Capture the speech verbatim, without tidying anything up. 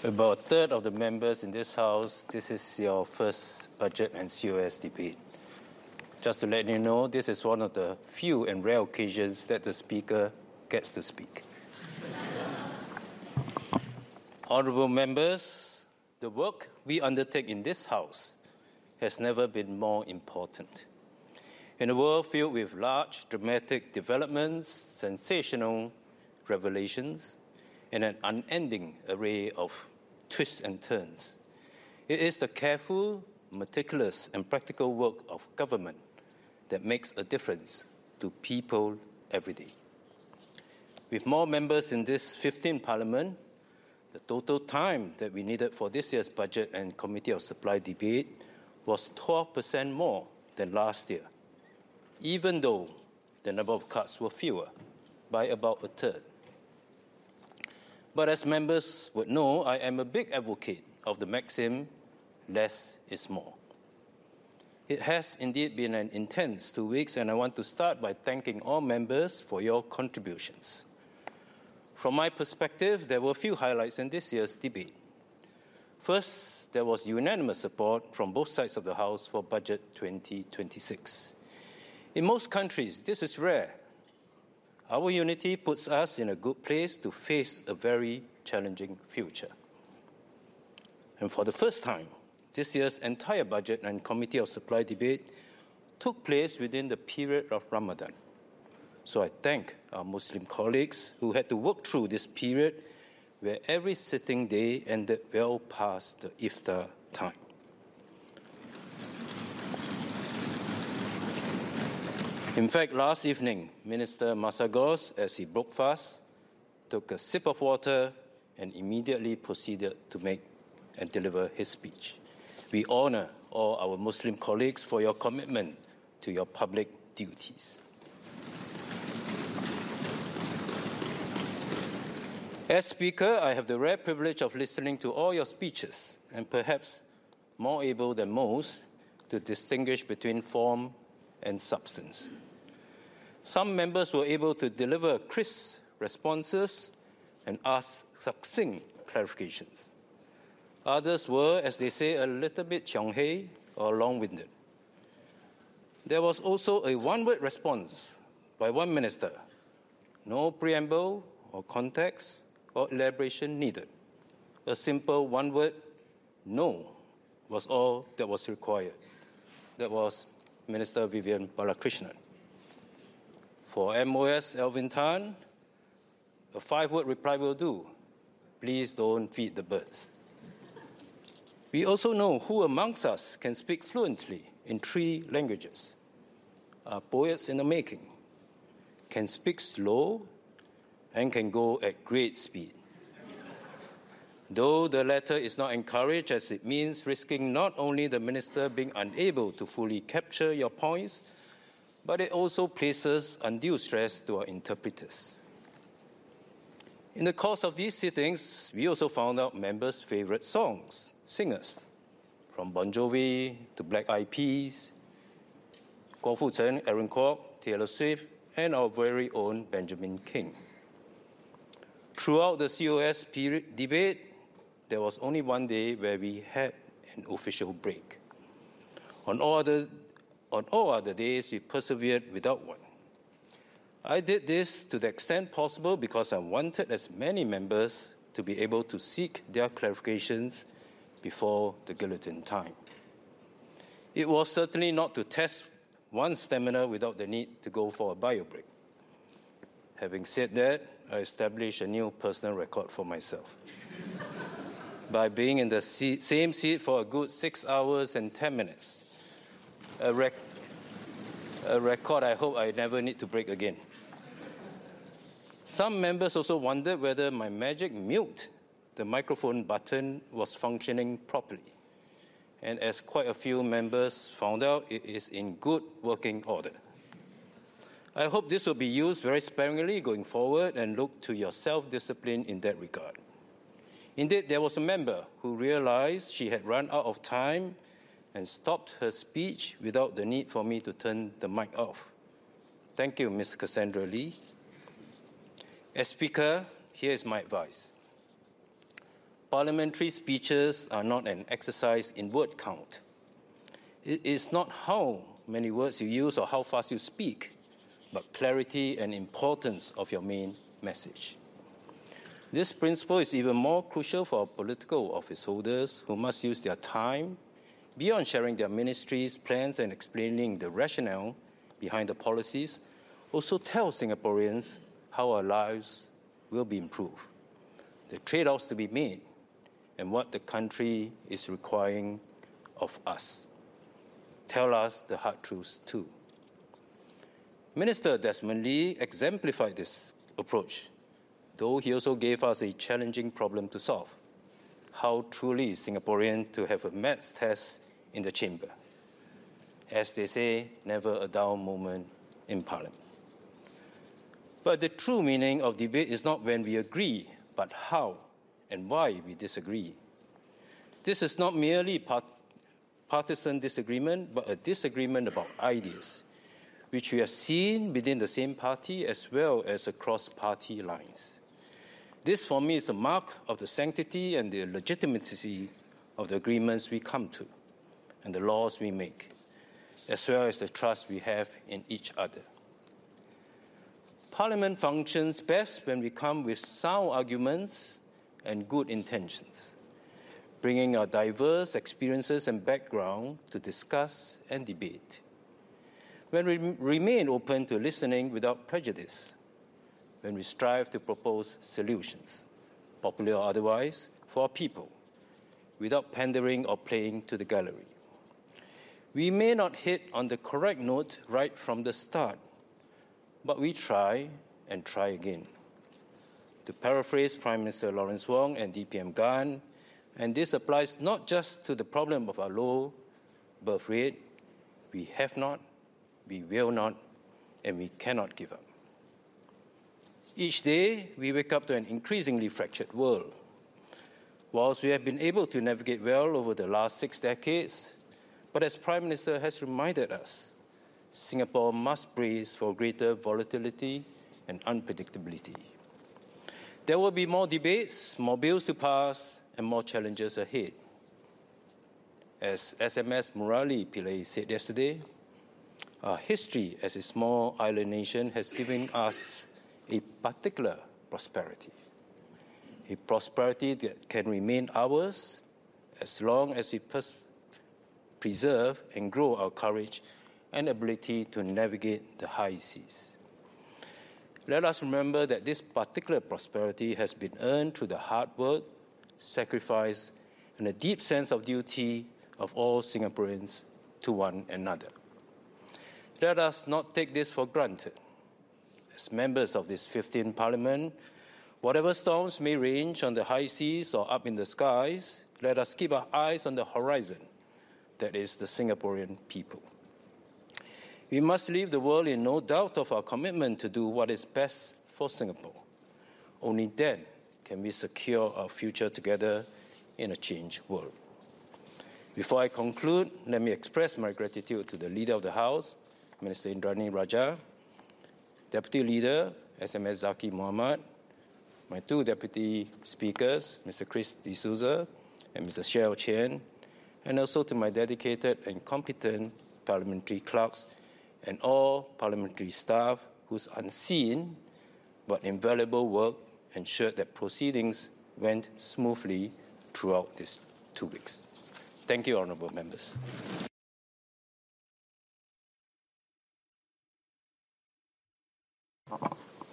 About a third of the members in this House, this is your first budget and C O S debate. Just to let you know, this is one of the few and rare occasions that the Speaker gets to speak. Honourable members, the work we undertake in this House has never been more important. In a world filled with large, dramatic developments, sensational revelations, and an unending array of twists and turns, it is the careful, meticulous, and practical work of government that makes a difference to people every day. With more members in this fifteenth Parliament, the total time that we needed for this year's budget and Committee of Supply debate was twelve percent more than last year, even though the number of cuts were fewer, by about a third. But as members would know, I am a big advocate of the maxim, less is more. It has indeed been an intense two weeks, and I want to start by thanking all members for your contributions. From my perspective, there were a few highlights in this year's debate. First, there was unanimous support from both sides of the House for Budget twenty twenty-six. In most countries, this is rare. Our unity puts us in a good place to face a very challenging future. And for the first time, this year's entire budget and Committee of Supply debate took place within the period of Ramadan. So I thank our Muslim colleagues who had to work through this period where every sitting day ended well past the iftar time. In fact, last evening, Minister Masagos, as he broke fast, took a sip of water and immediately proceeded to make and deliver his speech. We honour all our Muslim colleagues for your commitment to your public duties. As Speaker, I have the rare privilege of listening to all your speeches and perhaps more able than most to distinguish between form and substance. Some members were able to deliver crisp responses and ask succinct clarifications. Others were, as they say, a little bit cheonghei or long-winded. There was also a one-word response by one minister. No preamble or context or elaboration needed. A simple one-word, no, was all that was required. That was Minister Vivian Balakrishnan. For M O S Alvin Tan, a five-word reply will do. Please don't feed the birds. We also know who amongst us can speak fluently in three languages, are poets in the making, can speak slow, and can go at great speed. Though the latter is not encouraged, as it means risking not only the minister being unable to fully capture your points, but it also places undue stress to our interpreters. In the course of these sittings, we also found out members' favourite songs, singers, from Bon Jovi to Black Eyed Peas, Guo Fuchen, Aaron Kwok, Taylor Swift, and our very own Benjamin King. Throughout the C O S period debate, there was only one day where we had an official break. On all other, on all other days, we persevered without one. I did this to the extent possible because I wanted as many members to be able to seek their clarifications before the guillotine time. It was certainly not to test one's stamina without the need to go for a bio break. Having said that, I established a new personal record for myself by being in the seat, same seat for a good six hours and ten minutes. A, rec- a record I hope I never need to break again. Some members also wondered whether my magic mute, the microphone button, was functioning properly. And as quite a few members found out, it is in good working order. I hope this will be used very sparingly going forward and look to your self-discipline in that regard. Indeed, there was a member who realized she had run out of time and stopped her speech without the need for me to turn the mic off. Thank you, Miz Cassandra Lee. As Speaker, here is my advice. Parliamentary speeches are not an exercise in word count. It is not how many words you use or how fast you speak, but clarity and importance of your main message. This principle is even more crucial for political office holders who must use their time beyond sharing their ministries' plans and explaining the rationale behind the policies, also tell Singaporeans how our lives will be improved, the trade-offs to be made, and what the country is requiring of us. Tell us the hard truths too. Minister Desmond Lee exemplified this approach, though he also gave us a challenging problem to solve. How truly is Singaporean to have a maths test in the chamber? As they say, never a dull moment in Parliament. But the true meaning of debate is not when we agree, but how and why we disagree. This is not merely part partisan disagreement, but a disagreement about ideas, which we have seen within the same party as well as across party lines. This, for me, is a mark of the sanctity and the legitimacy of the agreements we come to and the laws we make, as well as the trust we have in each other. Parliament functions best when we come with sound arguments and good intentions, bringing our diverse experiences and background to discuss and debate. When we remain open to listening without prejudice, when we strive to propose solutions, popular or otherwise, for our people, without pandering or playing to the gallery. We may not hit on the correct note right from the start, but we try and try again. To paraphrase Prime Minister Lawrence Wong and D P M Gan, and this applies not just to the problem of our low birth rate, we have not, we will not, and we cannot give up. Each day, we wake up to an increasingly fractured world. Whilst we have been able to navigate well over the last six decades, but as Prime Minister has reminded us, Singapore must brace for greater volatility and unpredictability. There will be more debates, more bills to pass, and more challenges ahead. As S M S Murali Pillai said yesterday, our history as a small island nation has given us a particular prosperity, a prosperity that can remain ours as long as we pers- preserve and grow our courage and ability to navigate the high seas. Let us remember that this particular prosperity has been earned through the hard work, sacrifice, and a deep sense of duty of all Singaporeans to one another. Let us not take this for granted. As members of this fifteenth Parliament, whatever storms may range on the high seas or up in the skies, let us keep our eyes on the horizon, that is the Singaporean people. We must leave the world in no doubt of our commitment to do what is best for Singapore. Only then can we secure our future together in a changed world. Before I conclude, let me express my gratitude to the Leader of the House, Minister Indranee Rajah, Deputy Leader, S M S Zaki Mohamad, my two Deputy Speakers, Mister Chris D'Souza and Mister Xiao Qian, and also to my dedicated and competent parliamentary clerks and all parliamentary staff whose unseen but invaluable work ensured that proceedings went smoothly throughout these two weeks. Thank you, honourable members.